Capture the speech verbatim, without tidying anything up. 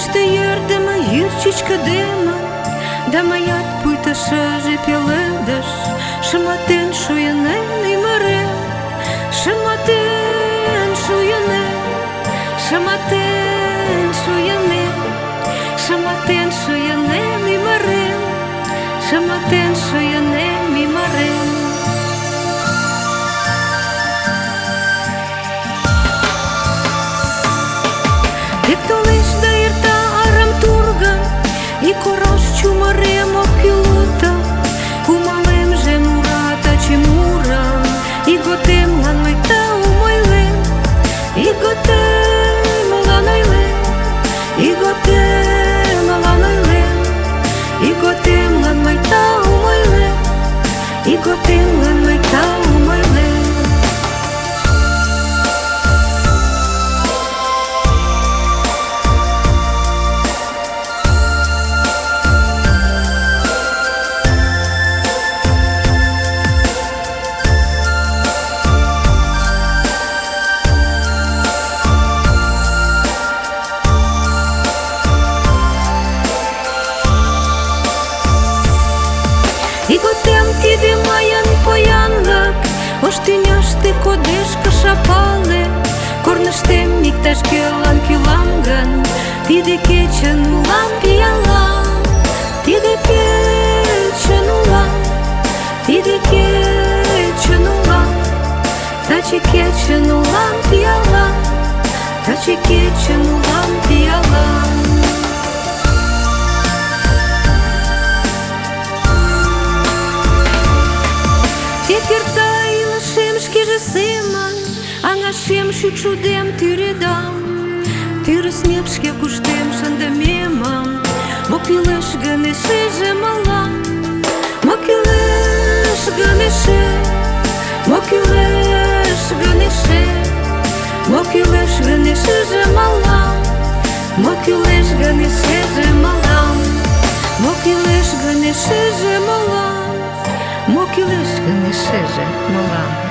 işte yerdeme yirçiçka dema, dama yat puyta şaje peledes, şamaten şuyane imare, şamaten şuyane, şamaten şuyane, şamaten şuyane imare, şamaten şuyane imare. І корощу маремо пілота, кумалем же мурата чи мура, і готем лан майта умойлем, і готем лан ойлем, і готем лан ойлем, і готем лан майта умойлем, і готем лан майта умойлем. І готем тіди маян поянлак, оштиняшти кодешка шапале, корнештем мікташ келан кіламган, тіди кечен улам піялам, тіди кечен улам, тіди кечен улам, тачі кечен улам піялам, тачі кечен улам піялам. Текертай лашем шкеже семан, а нашем шучудем тюредам, тюреснеп шке куштем шандамемам, мокилеш ганеше же мала, мокилеш ганеше, мокилеш ганеше, мокилеш ганеше же мала, мокилеш ганеше же мала, мокилеш ганеше же мала. Мокілеш ганеше же мала.